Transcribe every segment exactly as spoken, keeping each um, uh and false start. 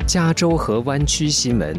加州和湾区新闻。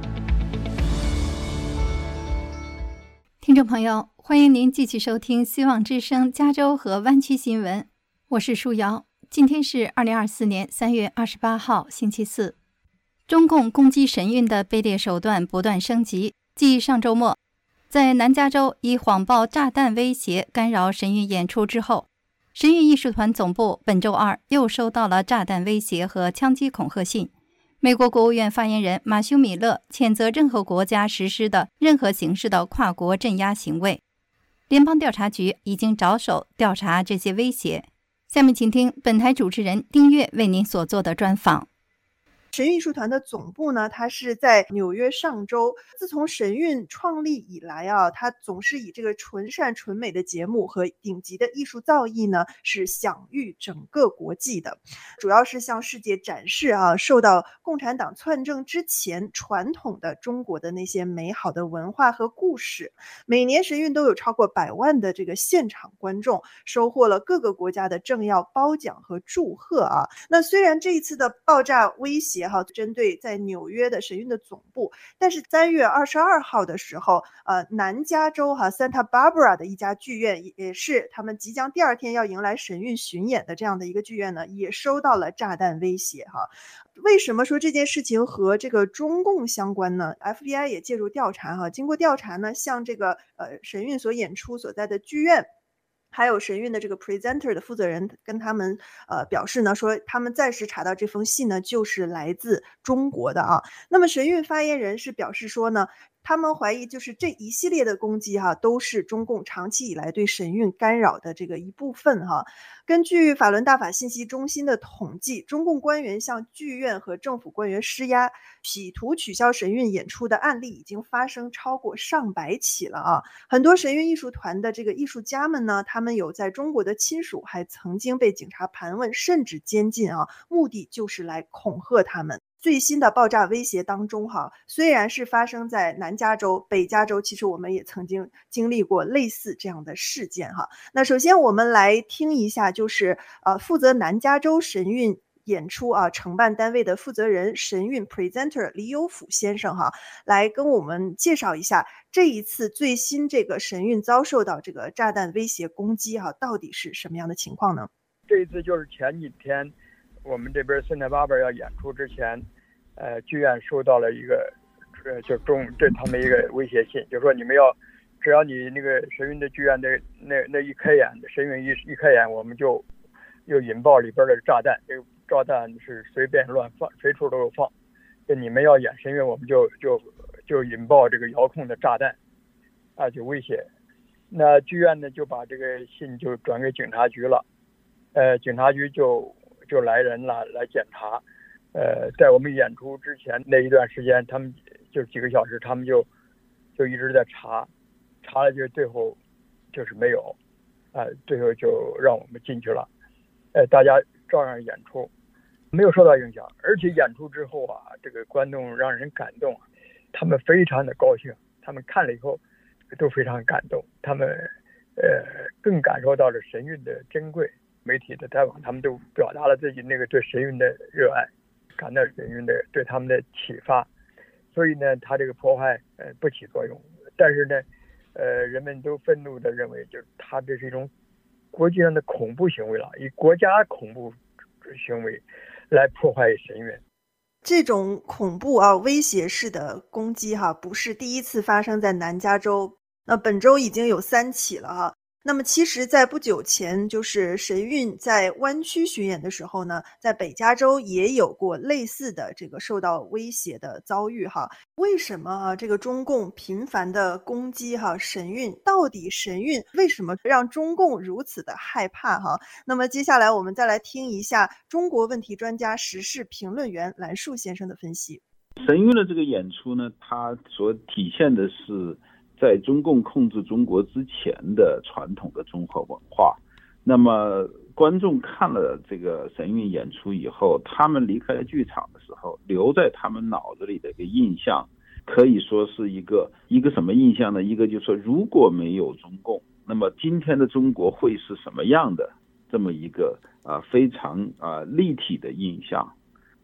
听众朋友，欢迎您继续收听希望之声加州和湾区新闻，我是舒瑶。今天是二零二四年三月二十八号，星期四。中共攻击神韵的卑劣手段不断升级，继上周末在南加州以谎报炸弹威胁干扰神韵演出之后，神韵艺术团总部本周二又收到了炸弹威胁和枪击恐吓信。美国国务院发言人马修·米勒谴责任何国家实施的任何形式的跨国镇压行为。联邦调查局已经着手调查这些威胁。下面请听本台主持人丁月为您所做的专访。 神韵艺术团的总部呢，它是在纽约上州。自从神韵创立以来啊，它总是以这个纯善纯美的节目和顶级的艺术造诣呢，是享誉整个国际的。主要是向世界展示啊，受到共产党篡政之前传统的中国的那些美好的文化和故事。每年神韵都有超过百万的这个现场观众，收获了各个国家的政要褒奖和祝贺啊。那虽然这一次的爆炸威胁针对在纽约的神韵的总部，但是三月二十二号的时候，呃，南加州哈 Santa Barbara 的一家剧院，也是他们即将第二天要迎来神韵巡演的这样的一个剧院呢，也收到了炸弹威胁哈。为什么说这件事情和这个中共相关呢？ F B I 也介入调查哈。经过调查呢，像这个呃神韵所演出所在的剧院，还有神韵的这个 presenter 的负责人跟他们呃表示呢，说他们暂时查到这封信呢就是来自中国的啊。那么神韵发言人是表示说呢，他们怀疑就是这一系列的攻击哈，都是中共长期以来对神韵干扰的这个一部分哈。根据法轮大法信息中心的统计，中共官员向剧院和政府官员施压，企图取消神韵演出的案例已经发生超过上百起了啊。很多神韵艺术团的这个艺术家们呢，他们有在中国的亲属还曾经被警察盘问甚至监禁啊，目的就是来恐吓他们。最新的爆炸威胁当中哈，虽然是发生在南加州、北加州，其实我们也曾经经历过类似这样的事件哈。那首先我们来听一下，就是呃负责南加州神韵演出啊承办单位的负责人神韵 presenter 李有甫先生哈，来跟我们介绍一下这一次最新这个神韵遭受到这个炸弹威胁攻击哈，到底是什么样的情况呢？ 这一次就是前几天我们这边圣塔芭芭拉要演出之前，呃，剧院收到了一个，呃，就中对他们一个威胁信，就是说你们要，只要你那个神韵的剧院的那那一开演，神韵一一开演，我们就又引爆里边的炸弹，这个炸弹是随便乱放，随处都有放，就你们要演神韵，我们就就就引爆这个遥控的炸弹，啊，就威胁。那剧院呢就把这个信就转给警察局了，呃，警察局就。就来人了来检查，呃，在我们演出之前那一段时间，他们就几个小时，他们就就一直在查，查了就最后就是没有，啊、呃，最后就让我们进去了，呃，大家照样演出，没有受到影响，而且演出之后啊，这个观众让人感动，他们非常的高兴，他们看了以后都非常感动，他们呃更感受到了神韵的珍贵。媒体的采访，他们都表达了自己那个对神韵的热爱，感到神韵的对他们的启发，所以呢，他这个破坏呃不起作用，但是呢，呃，人们都愤怒地认为，就是他这是一种国际上的恐怖行为了，以国家恐怖行为来破坏神韵。 这种恐怖啊威胁式的攻击哈，不是第一次发生在南加州，那本周已经有三起了哈。那么其实在不久前，就是神韵在湾区巡演的时候呢，在北加州也有过类似的这个受到威胁的遭遇哈。为什么啊这个中共频繁的攻击哈神韵，到底神韵为什么让中共如此的害怕哈？那么接下来我们再来听一下中国问题专家时事评论员兰树先生的分析。 神韵的这个演出呢，它所体现的是在中共控制中国之前的传统的中华文化。那么观众看了这个神韵演出以后，他们离开了剧场的时候，留在他们脑子里的一个印象，可以说是一个一个什么印象呢？一个就是说，如果没有中共，那么今天的中国会是什么样的？这么一个啊、呃、非常啊、呃、立体的印象。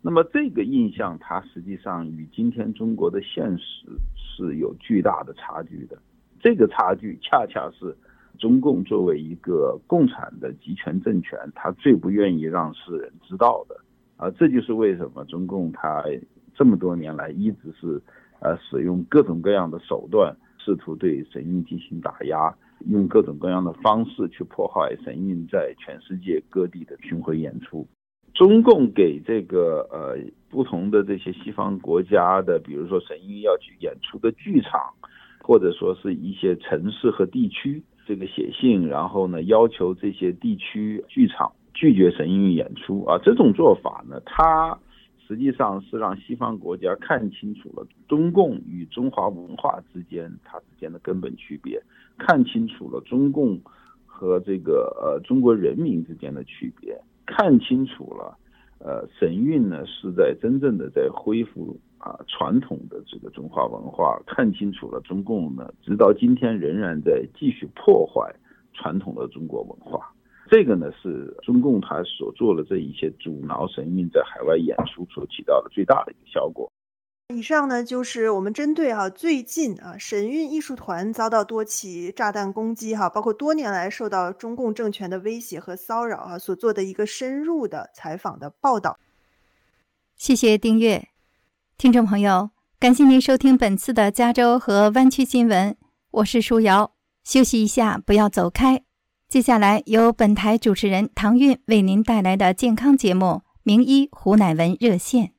那么这个印象它实际上与今天中国的现实是有巨大的差距的，这个差距恰恰是中共作为一个共产的集权政权，它最不愿意让世人知道的啊，这就是为什么中共它这么多年来一直是呃使用各种各样的手段，试图对神韵进行打压，用各种各样的方式去破坏神韵在全世界各地的巡回演出。中共给这个呃不同的这些西方国家的，比如说神韵要去演出的剧场，或者说是一些城市和地区，这个写信，然后呢要求这些地区剧场拒绝神韵演出啊，这种做法呢，它实际上是让西方国家看清楚了中共与中华文化之间它之间的根本区别，看清楚了中共和这个呃中国人民之间的区别，看清楚了呃神韵呢是在真正的在恢复啊传统的这个中华文化，看清楚了中共呢直到今天仍然在继续破坏传统的中国文化。这个呢是中共他所做的这一些阻挠神韵在海外演出所起到的最大的一个效果。 以上呢就是我们针对啊最近啊神韵艺术团遭到多起炸弹攻击哈、啊，包括多年来受到中共政权的威胁和骚扰啊所做的一个深入的采访的报道。 谢谢订阅，听众朋友，感谢您收听本次的加州和湾区新闻，我是舒瑶，休息一下，不要走开。接下来由本台主持人唐韵为您带来的健康节目名医胡乃文热线。